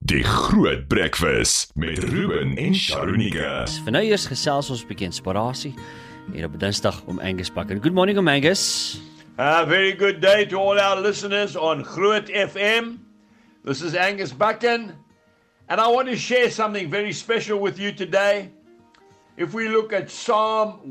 Die Groot Breakfast met Ruben en Sharonike. Vir nou eers gesels ons 'n bietjie inspirasie hier op Dinsdag om Angus Bakken. Good morning, Angus. A very good day to all our listeners on Groot FM. This is Angus Bakken, and I want to share something very special with you today. If we look at Psalm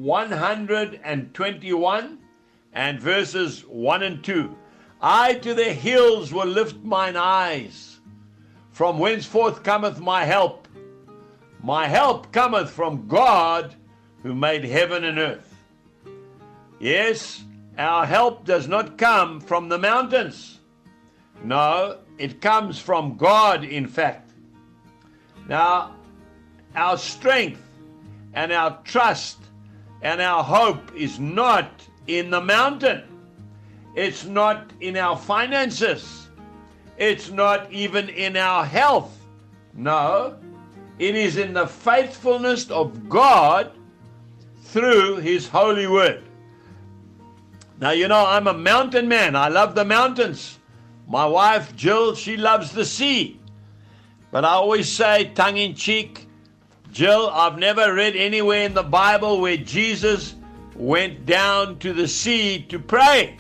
121 and verses 1 and 2, I to the hills will lift mine eyes. From whenceforth cometh my help? My help cometh from God who made heaven and earth. Yes, our help does not come from the mountains. No, it comes from God, in fact. Now, our strength and our trust and our hope is not in the mountain. It's not in our finances. It's not even in our health. No, it is in the faithfulness of God through His holy word. Now, you know, I'm a mountain man. I love the mountains. My wife, Jill, she loves the sea. But I always say, tongue-in-cheek, Jill, I've never read anywhere in the Bible where Jesus went down to the sea to pray.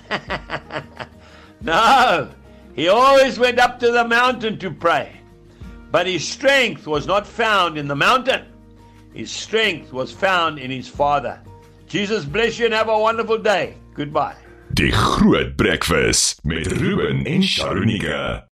No, he always went up to the mountain to pray. But his strength was not found in the mountain. His strength was found in his Father. Jesus bless you and have a wonderful day. Goodbye. Die Groot Breakfast met Ruben en Sharonike.